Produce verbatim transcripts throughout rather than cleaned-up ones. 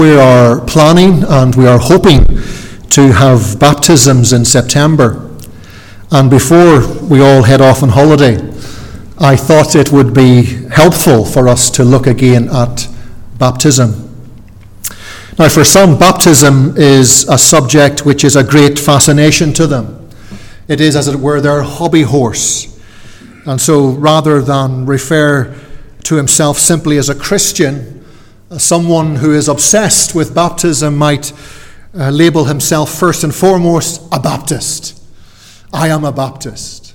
We are planning and we are hoping to have baptisms in September. And before we all head off on holiday, I thought it would be helpful for us to look again at baptism. Now, for some, baptism is a subject which is a great fascination to them. It is, as it were, their hobby horse. And so rather than refer to himself simply as a Christian, someone who is obsessed with baptism might uh, label himself first and foremost a Baptist. I am a Baptist.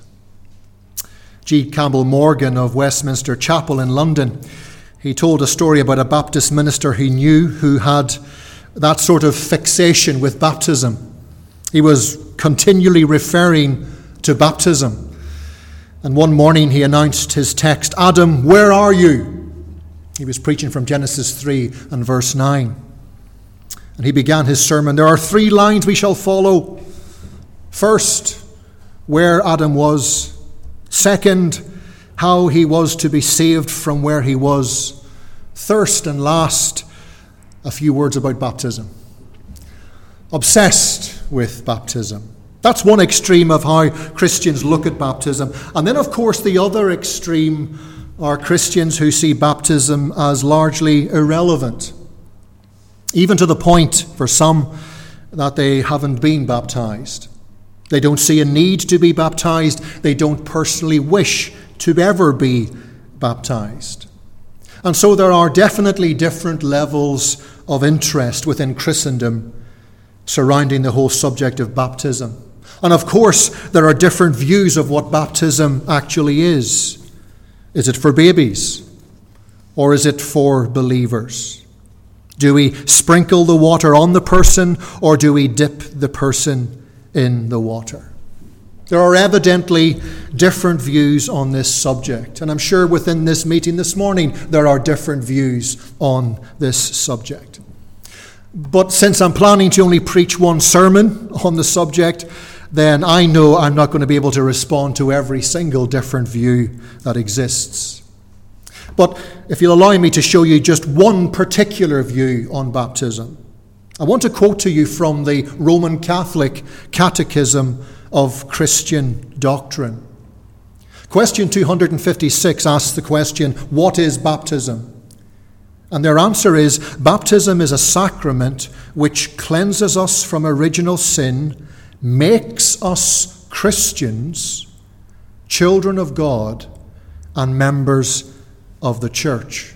G. Campbell Morgan of Westminster Chapel in London, he told a story about a Baptist minister he knew who had that sort of fixation with baptism. He was continually referring to baptism. And one morning he announced his text, "Adam, where are you?" He was preaching from Genesis three and verse nine. And he began his sermon. There are three lines we shall follow. First, where Adam was. Second, how he was to be saved from where he was. Third, and last, a few words about baptism. Obsessed with baptism. That's one extreme of how Christians look at baptism. And then, of course, the other extreme are Christians who see baptism as largely irrelevant, even to the point, for some, that they haven't been baptized. They don't see a need to be baptized. They don't personally wish to ever be baptized. And so there are definitely different levels of interest within Christendom surrounding the whole subject of baptism. And of course, there are different views of what baptism actually is. Is it for babies? Or is it for believers? Do we sprinkle the water on the person, or do we dip the person in the water? There are evidently different views on this subject. And I'm sure within this meeting this morning, there are different views on this subject. But since I'm planning to only preach one sermon on the subject, then I know I'm not going to be able to respond to every single different view that exists. But if you'll allow me to show you just one particular view on baptism, I want to quote to you from the Roman Catholic Catechism of Christian Doctrine. Question two hundred fifty-six asks the question, what is baptism? And their answer is, baptism is a sacrament which cleanses us from original sin, makes us Christians, children of God, and members of the church.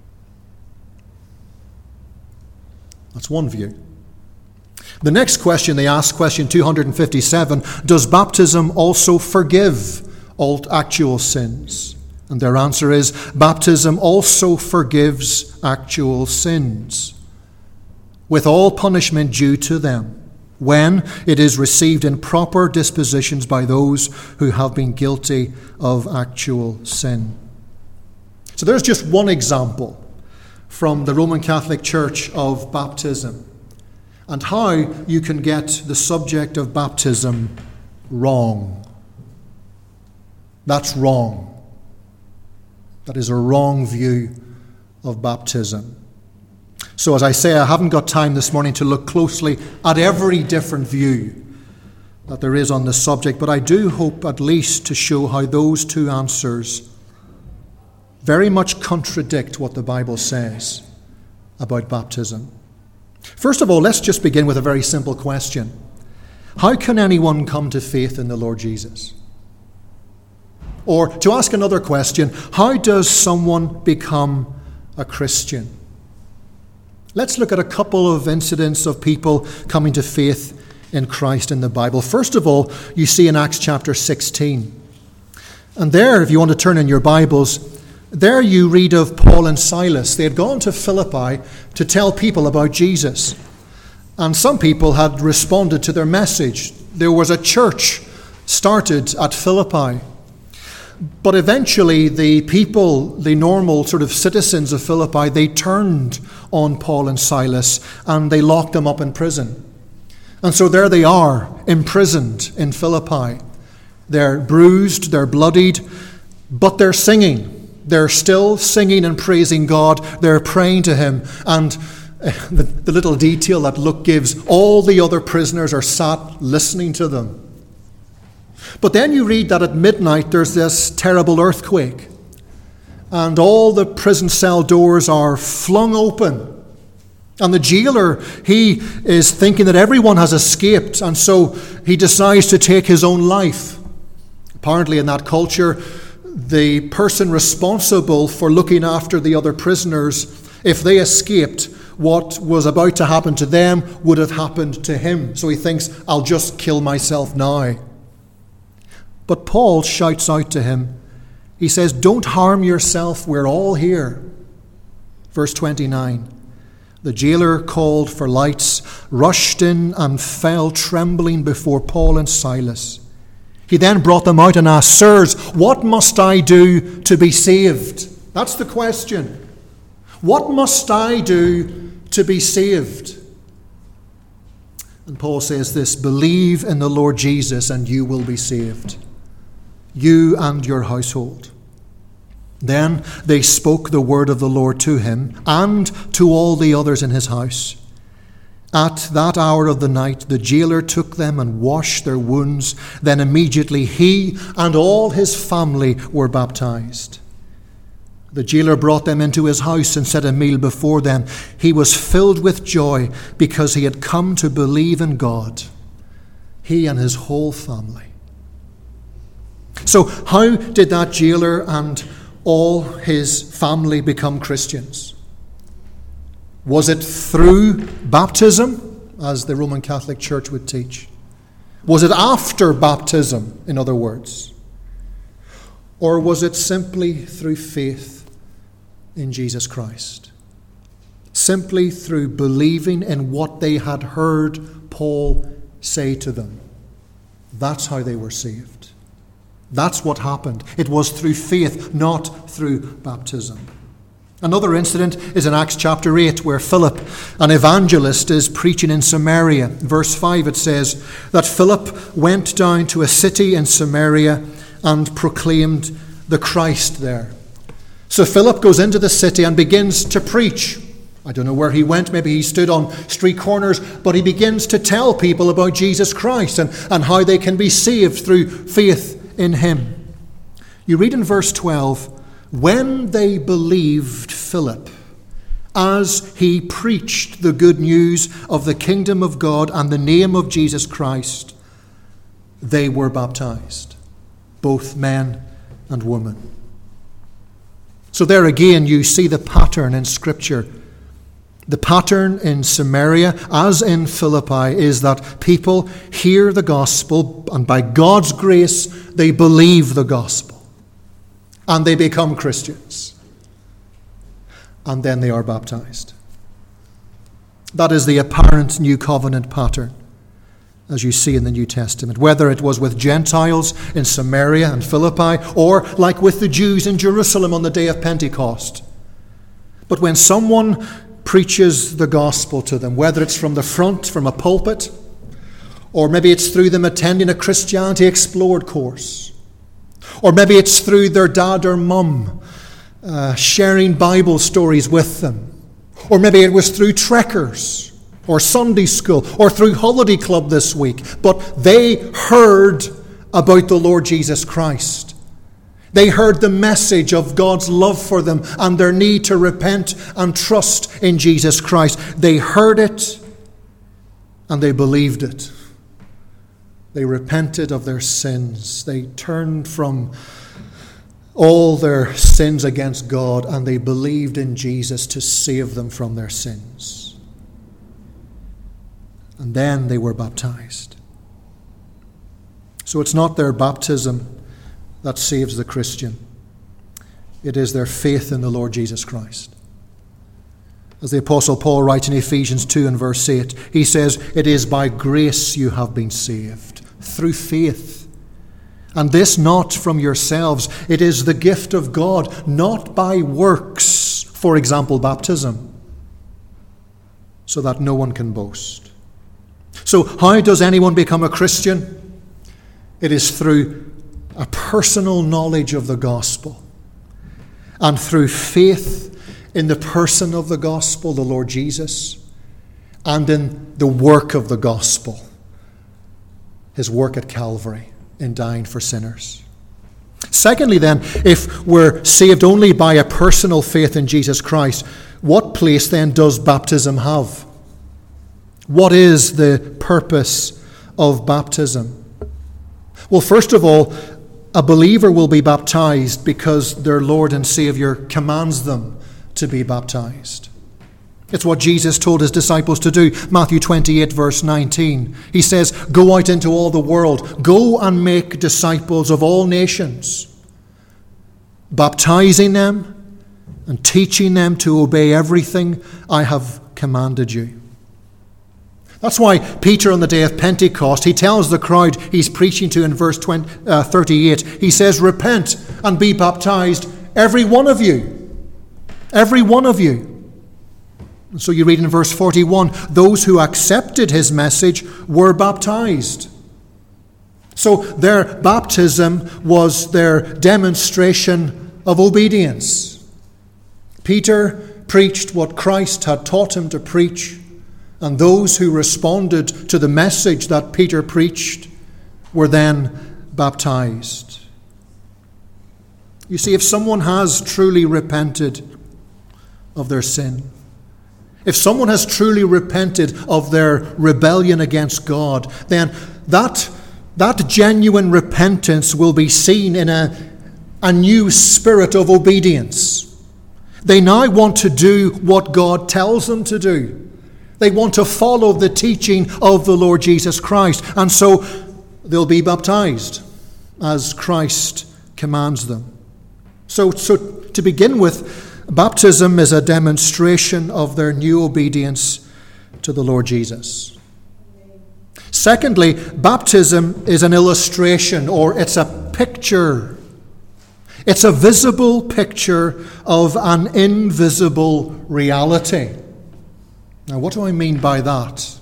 That's one view. The next question they ask, question two hundred fifty-seven, does baptism also forgive all actual sins? And their answer is, baptism also forgives actual sins, with all punishment due to them, when it is received in proper dispositions by those who have been guilty of actual sin. So there's just one example from the Roman Catholic Church of baptism and how you can get the subject of baptism wrong. That's wrong. That is a wrong view of baptism. So as I say, I haven't got time this morning to look closely at every different view that there is on the subject, but I do hope at least to show how those two answers very much contradict what the Bible says about baptism. First of all, let's just begin with a very simple question. How can anyone come to faith in the Lord Jesus? Or to ask another question, how does someone become a Christian? Let's look at a couple of incidents of people coming to faith in Christ in the Bible. First of all, you see in Acts chapter sixteen. And there, if you want to turn in your Bibles, there you read of Paul and Silas. They had gone to Philippi to tell people about Jesus. And some people had responded to their message. There was a church started at Philippi. But eventually the people, the normal sort of citizens of Philippi, they turned on Paul and Silas and they locked them up in prison. And so there they are, imprisoned in Philippi. They're bruised, they're bloodied, but they're singing. They're still singing and praising God. They're praying to him. And the, the little detail that Luke gives, all the other prisoners are sat listening to them. But then you read that at midnight there's this terrible earthquake, and all the prison cell doors are flung open. And the jailer, he is thinking that everyone has escaped, and so he decides to take his own life. Apparently in that culture, the person responsible for looking after the other prisoners, if they escaped, what was about to happen to them would have happened to him. So he thinks, I'll just kill myself now. But Paul shouts out to him. He says, don't harm yourself, we're all here. Verse twenty-nine. The jailer called for lights, rushed in and fell trembling before Paul and Silas. He then brought them out and asked, Sirs, what must I do to be saved? That's the question. What must I do to be saved? And Paul says this, believe in the Lord Jesus and you will be saved, you and your household. Then they spoke the word of the Lord to him and to all the others in his house. At that hour of the night, the jailer took them and washed their wounds. Then immediately he and all his family were baptized. The jailer brought them into his house and set a meal before them. He was filled with joy because he had come to believe in God, he and his whole family. So how did that jailer and all his family become Christians? Was it through baptism, as the Roman Catholic Church would teach? Was it after baptism, in other words? Or was it simply through faith in Jesus Christ? Simply through believing in what they had heard Paul say to them. That's how they were saved. That's what happened. It was through faith, not through baptism. Another incident is in Acts chapter eight, where Philip, an evangelist, is preaching in Samaria. Verse five, it says that Philip went down to a city in Samaria and proclaimed the Christ there. So Philip goes into the city and begins to preach. I don't know where he went. Maybe he stood on street corners, but he begins to tell people about Jesus Christ and, and how they can be saved through faith in him. You read in verse twelve, when they believed Philip, as he preached the good news of the kingdom of God and the name of Jesus Christ, they were baptized, both men and women. So there again you see the pattern in Scripture. The pattern in Samaria, as in Philippi, is that people hear the gospel and by God's grace they believe the gospel. And they become Christians. And then they are baptized. That is the apparent New Covenant pattern, as you see in the New Testament. Whether it was with Gentiles in Samaria and Philippi, or like with the Jews in Jerusalem on the day of Pentecost. But when someone preaches the gospel to them, whether it's from the front, from a pulpit, or maybe it's through them attending a Christianity Explored course, or maybe it's through their dad or mum uh, sharing Bible stories with them. Or maybe it was through Trekkers or Sunday school or through Holiday Club this week. But they heard about the Lord Jesus Christ. They heard the message of God's love for them and their need to repent and trust in Jesus Christ. They heard it and they believed it. They repented of their sins. They turned from all their sins against God and they believed in Jesus to save them from their sins. And then they were baptized. So it's not their baptism that saves the Christian. It is their faith in the Lord Jesus Christ. As the Apostle Paul writes in Ephesians two and verse eight, he says, it is by grace you have been saved, through faith. And this not from yourselves. It is the gift of God, not by works, for example, baptism, so that no one can boast. So how does anyone become a Christian? It is through a personal knowledge of the gospel and through faith in the person of the gospel, the Lord Jesus, and in the work of the gospel, his work at Calvary in dying for sinners. Secondly, then, if we're saved only by a personal faith in Jesus Christ, what place then does baptism have? What is the purpose of baptism? Well, first of all, a believer will be baptized because their Lord and Savior commands them to be baptized. It's what Jesus told his disciples to do. Matthew twenty-eight, verse nineteen. He says, "Go out into all the world. Go and make disciples of all nations, baptizing them and teaching them to obey everything I have commanded you." That's why Peter on the day of Pentecost, he tells the crowd he's preaching to in verse twenty, uh, thirty-eight, he says, "Repent and be baptized, every one of you." Every one of you. And so you read in verse forty-one, those who accepted his message were baptized. So their baptism was their demonstration of obedience. Peter preached what Christ had taught him to preach, and those who responded to the message that Peter preached were then baptized. You see, if someone has truly repented of their sin, if someone has truly repented of their rebellion against God, then that, that genuine repentance will be seen in a, a new spirit of obedience. They now want to do what God tells them to do. They want to follow the teaching of the Lord Jesus Christ. And so they'll be baptized as Christ commands them. So, so to begin with, baptism is a demonstration of their new obedience to the Lord Jesus. Secondly, baptism is an illustration, or it's a picture. It's a visible picture of an invisible reality. Now, what do I mean by that?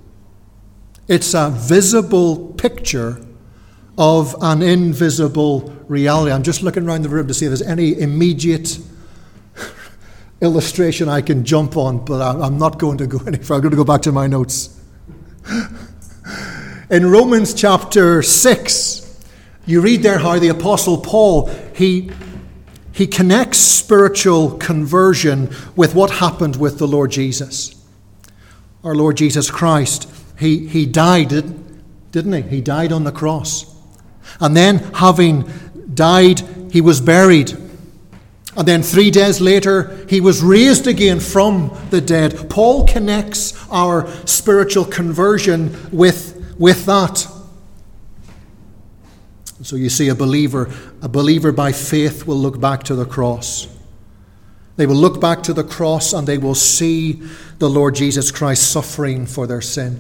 It's a visible picture of an invisible reality. I'm just looking around the room to see if there's any immediate illustration I can jump on, but I'm not going to go any further. I'm going to go back to my notes. In Romans chapter six, you read there how the Apostle Paul, he, he connects spiritual conversion with what happened with the Lord Jesus. Our Lord Jesus Christ, he, he died, didn't he? He died on the cross. And then, having died, he was buried. And then three days later, he was raised again from the dead. Paul connects our spiritual conversion with, with that. So you see, a believer, a believer by faith will look back to the cross. They will look back to the cross and they will see the Lord Jesus Christ suffering for their sin.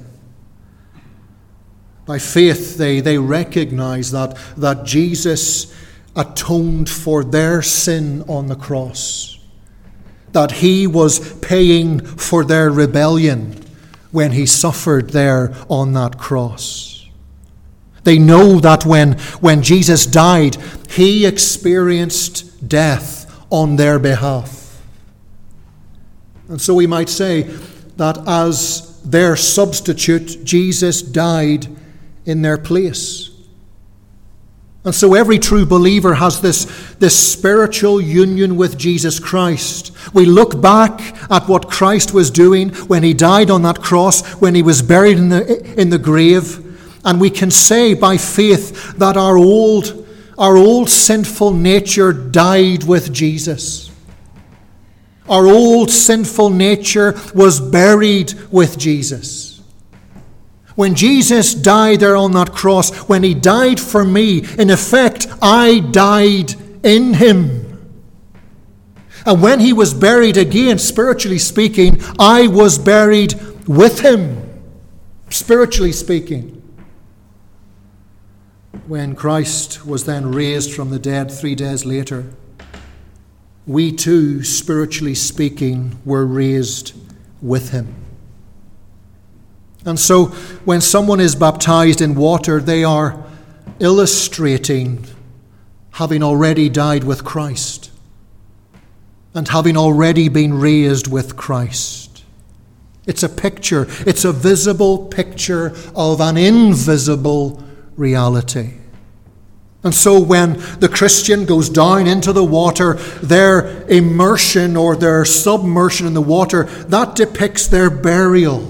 By faith, they, they recognize that, that Jesus atoned for their sin on the cross, that he was paying for their rebellion when he suffered there on that cross. They know that when, when Jesus died, he experienced death on their behalf. And so we might say that as their substitute, Jesus died in their place. And so every true believer has this, this spiritual union with Jesus Christ. We look back at what Christ was doing when he died on that cross, when he was buried in the, in the grave, and we can say by faith that our old, our old sinful nature died with Jesus. Our old sinful nature was buried with Jesus. When Jesus died there on that cross, when he died for me, in effect, I died in him. And when he was buried again, spiritually speaking, I was buried with him, spiritually speaking. When Christ was then raised from the dead three days later, we too, spiritually speaking, were raised with him. And so, when someone is baptized in water, they are illustrating having already died with Christ. and having already been raised with Christ. It's a picture, it's a visible picture of an invisible reality. And so when the Christian goes down into the water, their immersion or their submersion in the water, that depicts their burial.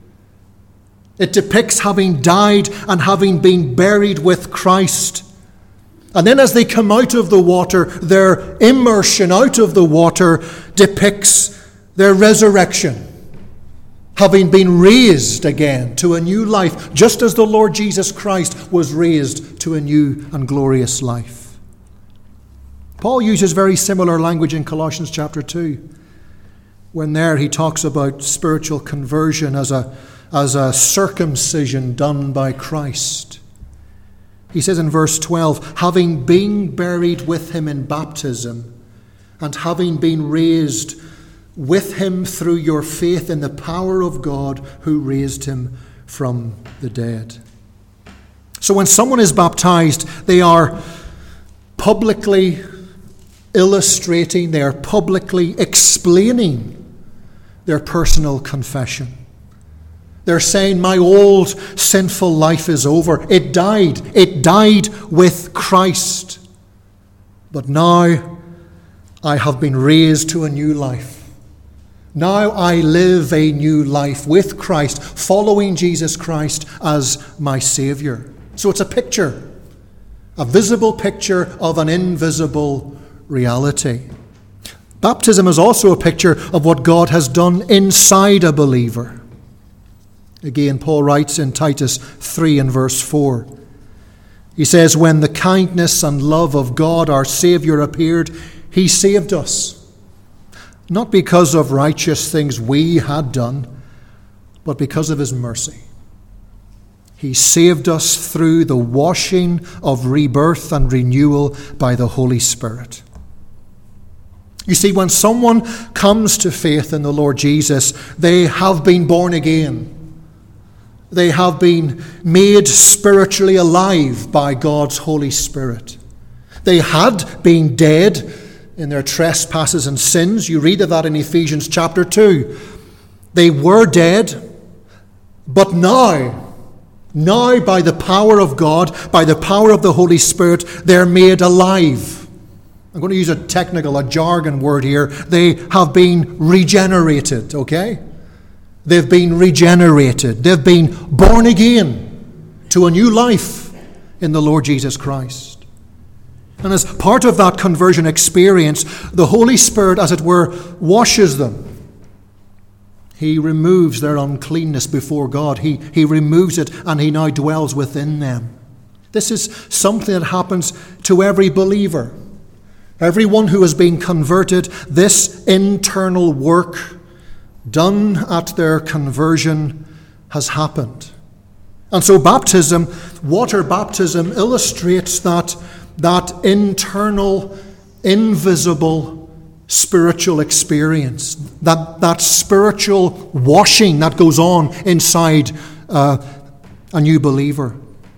It depicts having died and having been buried with Christ. And then as they come out of the water, their immersion out of the water depicts their resurrection, having been raised again to a new life, just as the Lord Jesus Christ was raised to a new and glorious life. Paul uses very similar language in Colossians chapter two, when there he talks about spiritual conversion as a, as a circumcision done by Christ. He says in verse twelve, having been buried with him in baptism, and having been raised with him through your faith in the power of God who raised him from the dead. So when someone is baptized, they are publicly illustrating, they are publicly explaining their personal confession. They're saying, my old sinful life is over. It died. It died with Christ. But now I have been raised to a new life. Now I live a new life with Christ, following Jesus Christ as my Savior. So it's a picture, a visible picture of an invisible reality. Baptism is also a picture of what God has done inside a believer. Again, Paul writes in Titus three and verse four. He says, when the kindness and love of God our Saviour appeared, he saved us. Not because of righteous things we had done, but because of his mercy. He saved us through the washing of rebirth and renewal by the Holy Spirit. You see, when someone comes to faith in the Lord Jesus, they have been born again. They have been made spiritually alive by God's Holy Spirit. They had been dead in their trespasses and sins. You read of that in Ephesians chapter two. They were dead, but now, now by the power of God, by the power of the Holy Spirit, they're made alive. I'm going to use a technical, a jargon word here. They have been regenerated, okay? They've been regenerated. They've been born again to a new life in the Lord Jesus Christ. And as part of that conversion experience, the Holy Spirit, as it were, washes them. He removes their uncleanness before God. He, he removes it, and he now dwells within them. This is something that happens to every believer. Everyone who has been converted, this internal work done at their conversion has happened. And so baptism, water baptism, illustrates that, that internal, invisible spiritual experience, that, that spiritual washing that goes on inside uh, a new believer.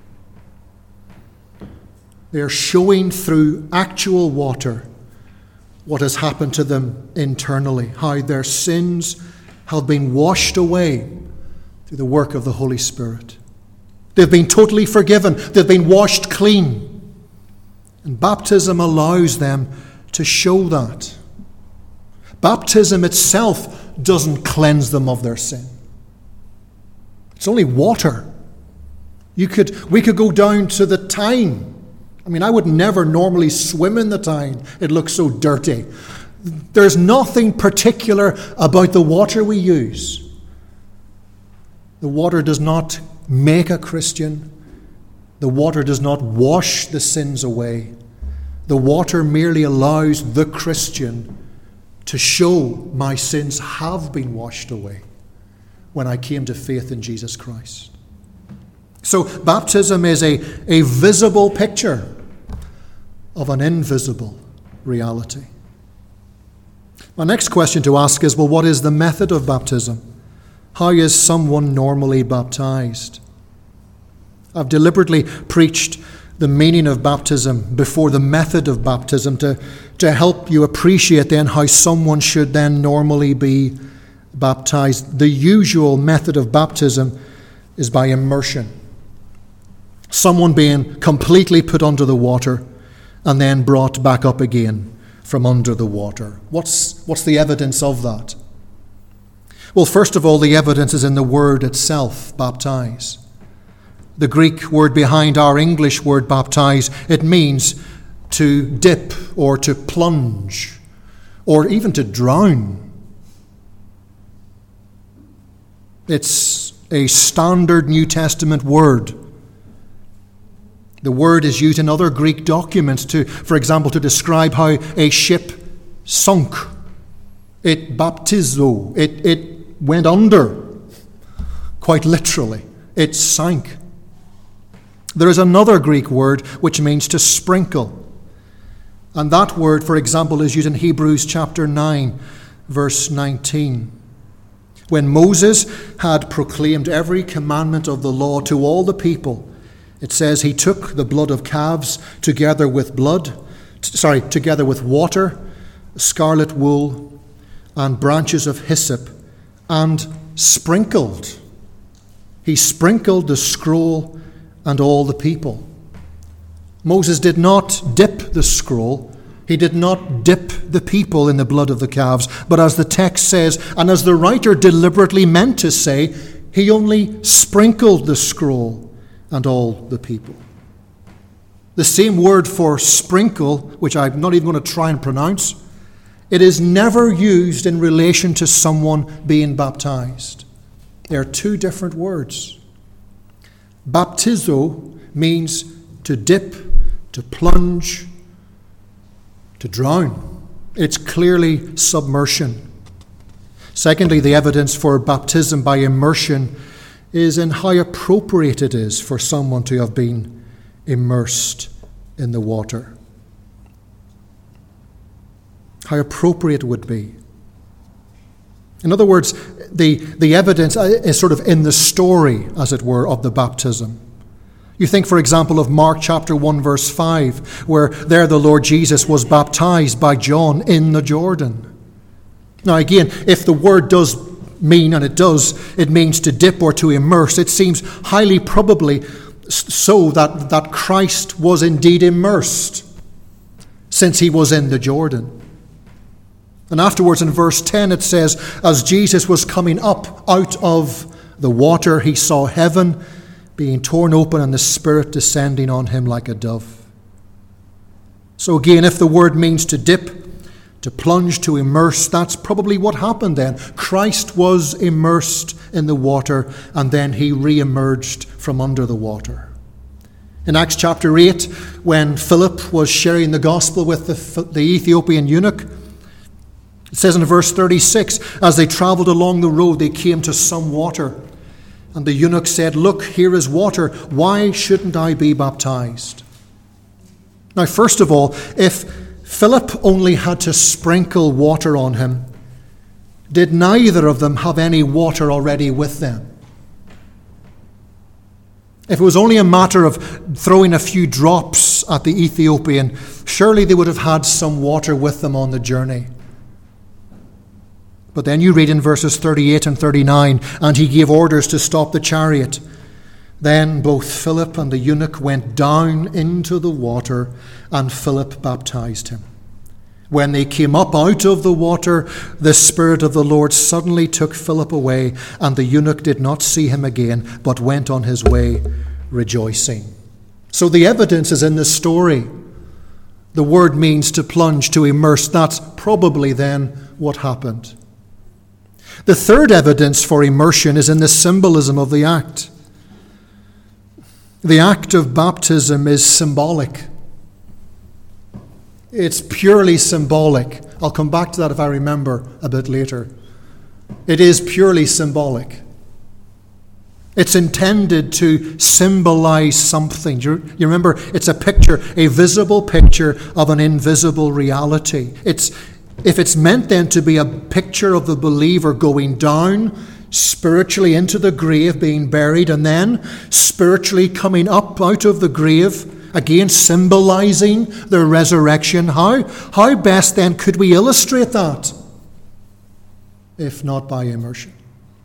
They're showing through actual water what has happened to them internally, how their sins have been washed away through the work of the Holy Spirit. They've been totally forgiven. They've been washed clean. And baptism allows them to show that. Baptism itself doesn't cleanse them of their sin. It's only water. You could, we could go down to the Tyne. I mean, I would never normally swim in the Tyne. It looks so dirty. There's nothing particular about the water we use. The water does not make a Christian. The water does not wash the sins away. The water merely allows the Christian to show my sins have been washed away when I came to faith in Jesus Christ. So baptism is a, a visible picture of an invisible reality. My next question to ask is, well, what is the method of baptism? How is someone normally baptized? I've deliberately preached the meaning of baptism before the method of baptism to, to help you appreciate then how someone should then normally be baptized. The usual method of baptism is by immersion. Someone being completely put under the water and then brought back up again from under the water. What's, what's the evidence of that? Well, first of all, the evidence is in the word itself, baptize. The Greek word behind our English word baptize, it means to dip or to plunge or even to drown. It's a standard New Testament word. The word is used in other Greek documents to, for example, to describe how a ship sunk. It baptizo. It, it went under. Quite literally. It sank. There is another Greek word which means to sprinkle. And that word, for example, is used in Hebrews chapter nine, verse nineteen. When Moses had proclaimed every commandment of the law to all the people, it says he took the blood of calves together with blood, sorry, together with water, scarlet wool, and branches of hyssop, and sprinkled. He sprinkled the scroll and all the people. Moses did not dip the scroll. He did not dip the people in the blood of the calves. But as the text says, and as the writer deliberately meant to say, he only sprinkled the scroll and all the people. The same word for sprinkle, which I'm not even going to try and pronounce, it is never used in relation to someone being baptized. They are two different words. Baptizo means to dip, to plunge, to drown. It's clearly submersion. Secondly, the evidence for baptism by immersion is in how appropriate it is for someone to have been immersed in the water. How appropriate it would be. In other words, the, the evidence is sort of in the story, as it were, of the baptism. You think, for example, of Mark chapter one, verse five, where there the Lord Jesus was baptized by John in the Jordan. Now again, if the word does mean, and it does, it means to dip or to immerse, it seems highly probably so that, that Christ was indeed immersed, since he was in the Jordan. And afterwards in verse ten it says, as Jesus was coming up out of the water, he saw heaven being torn open and the Spirit descending on him like a dove. So again, if the word means to dip, to plunge, to immerse, that's probably what happened then. Christ was immersed in the water and then he re-emerged from under the water. In Acts chapter eight, when Philip was sharing the gospel with the, the Ethiopian eunuch, it says in verse thirty-six, as they travelled along the road, they came to some water. And the eunuch said, look, here is water. Why shouldn't I be baptized? Now, first of all, if Philip only had to sprinkle water on him, did neither of them have any water already with them? If it was only a matter of throwing a few drops at the Ethiopian, surely they would have had some water with them on the journey. But then you read in verses thirty-eight and thirty-nine, and he gave orders to stop the chariot. Then both Philip and the eunuch went down into the water, and Philip baptized him. When they came up out of the water, the Spirit of the Lord suddenly took Philip away, and the eunuch did not see him again, but went on his way rejoicing. So the evidence is in the story. The word means to plunge, to immerse. That's probably then what happened. The third evidence for immersion is in the symbolism of the act. The act of baptism is symbolic. It's purely symbolic. I'll come back to that if I remember a bit later. It is purely symbolic. It's intended to symbolize something. You, you remember, it's a picture, a visible picture of an invisible reality. It's If it's meant then to be a picture of the believer going down spiritually into the grave, being buried, and then spiritually coming up out of the grave again symbolizing the resurrection. How, how best then could we illustrate that, if not by immersion?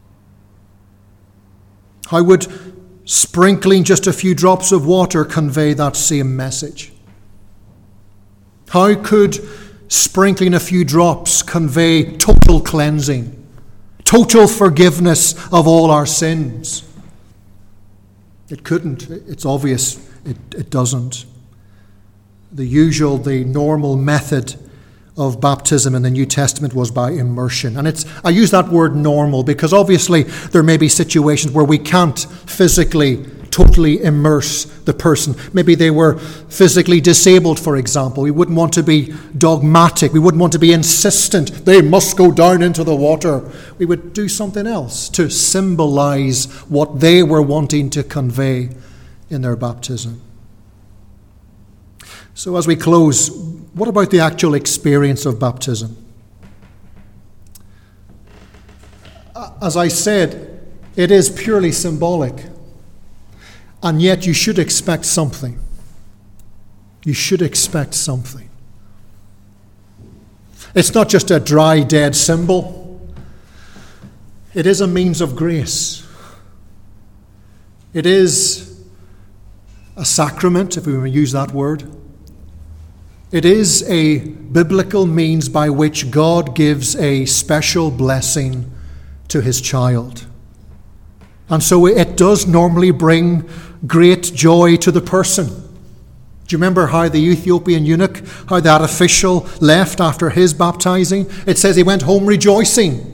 How would sprinkling just a few drops of water convey that same message? How could sprinkling a few drops convey total cleansing, total forgiveness of all our sins? It couldn't. It's obvious it, it doesn't. The usual, the normal method of baptism in the New Testament was by immersion. And it's I use that word normal because obviously there may be situations where we can't physically totally immerse the person. Maybe they were physically disabled, for example. We wouldn't want to be dogmatic. We wouldn't want to be insistent. They must go down into the water. We would do something else to symbolize what they were wanting to convey in their baptism. So as we close, what about the actual experience of baptism? As I said, it is purely symbolic. And yet you should expect something. You should expect something. It's not just a dry, dead symbol. It is a means of grace. It is a sacrament, if we use that word. It is a biblical means by which God gives a special blessing to his child. And so it does normally bring great joy to the person. Do you remember how the Ethiopian eunuch, how that official left after his baptizing? It says he went home rejoicing.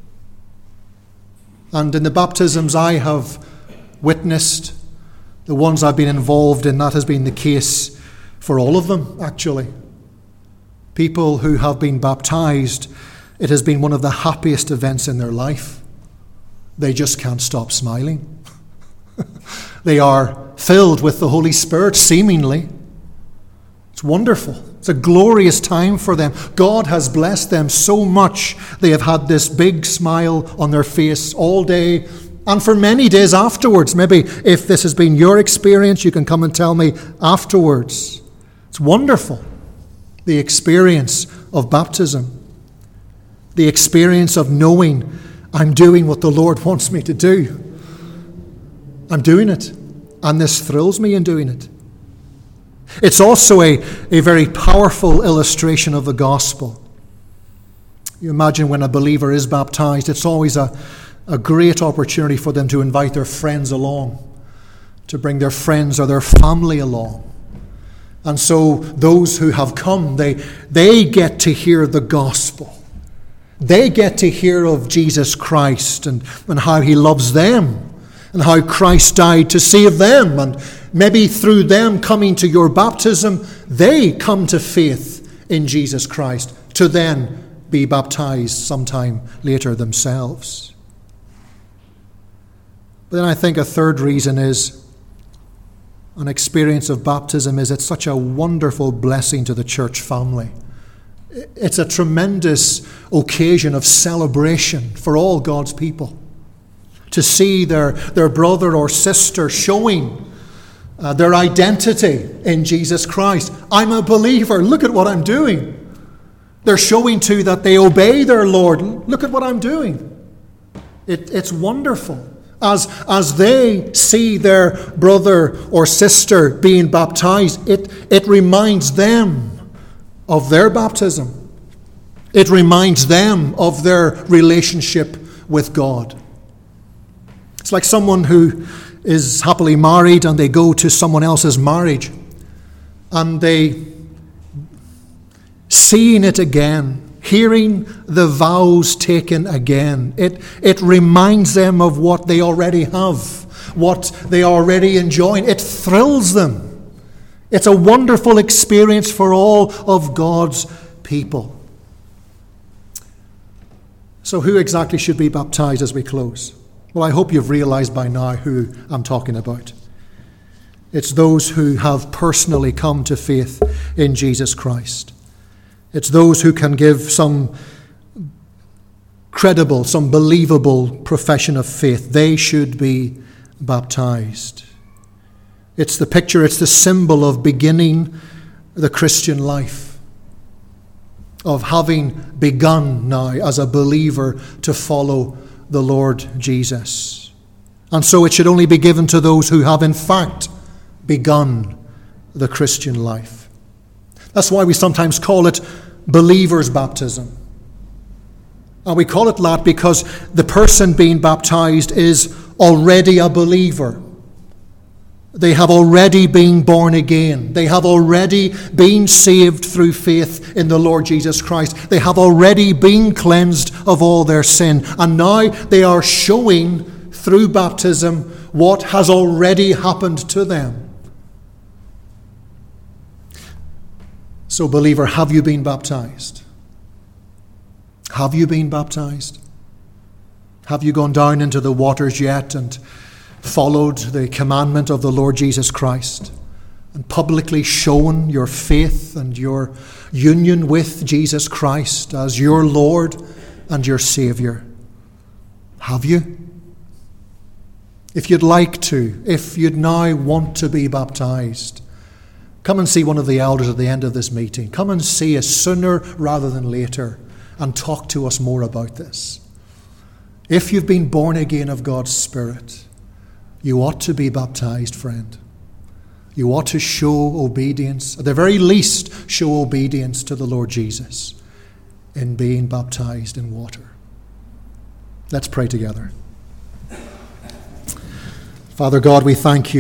And in the baptisms I have witnessed, the ones I've been involved in, that has been the case for all of them, actually. People who have been baptized, it has been one of the happiest events in their life. They just can't stop smiling. They are filled with the Holy Spirit, seemingly. It's wonderful. It's a glorious time for them. God has blessed them so much. They have had this big smile on their face all day and for many days afterwards. Maybe if this has been your experience, you can come and tell me afterwards. It's wonderful. The experience of baptism. The experience of knowing I'm doing what the Lord wants me to do. I'm doing it. And this thrills me in doing it. It's also a, a very powerful illustration of the gospel. You imagine when a believer is baptized, it's always a, a great opportunity for them to invite their friends along, to bring their friends or their family along. And so those who have come, they, they get to hear the gospel. They get to hear of Jesus Christ and, and how he loves them and how Christ died to save them. And maybe through them coming to your baptism, they come to faith in Jesus Christ to then be baptized sometime later themselves. But then I think a third reason is an experience of baptism is it's such a wonderful blessing to the church family. It's a tremendous occasion of celebration for all God's people. To see their, their brother or sister showing uh, their identity in Jesus Christ. I'm a believer. Look at what I'm doing. They're showing too that they obey their Lord. Look at what I'm doing. It, it's wonderful. As, as they see their brother or sister being baptized, it, it reminds them of their baptism. It reminds them of their relationship with God. It's like someone who is happily married and they go to someone else's marriage and they, seeing it again, hearing the vows taken again, it, it reminds them of what they already have, what they are already enjoying. It thrills them. It's a wonderful experience for all of God's people. So who exactly should be baptized as we close? Well, I hope you've realized by now who I'm talking about. It's those who have personally come to faith in Jesus Christ. It's those who can give some credible, some believable profession of faith. They should be baptized. It's the picture, it's the symbol of beginning the Christian life, of having begun now as a believer to follow the Lord Jesus. And so it should only be given to those who have in fact begun the Christian life. That's why we sometimes call it believer's baptism. And we call it that because the person being baptized is already a believer. They have already been born again. They have already been saved through faith in the Lord Jesus Christ. They have already been cleansed of all their sin. And now they are showing through baptism what has already happened to them. So, believer, have you been baptized? Have you been baptized? Have you gone down into the waters yet and followed the commandment of the Lord Jesus Christ and publicly shown your faith and your union with Jesus Christ as your Lord and your Savior? Have you? If you'd like to, if you'd now want to be baptized, come and see one of the elders at the end of this meeting. Come and see us sooner rather than later and talk to us more about this. If you've been born again of God's Spirit, you ought to be baptized, friend. You ought to show obedience, at the very least, show obedience to the Lord Jesus in being baptized in water. Let's pray together. Father God, we thank you.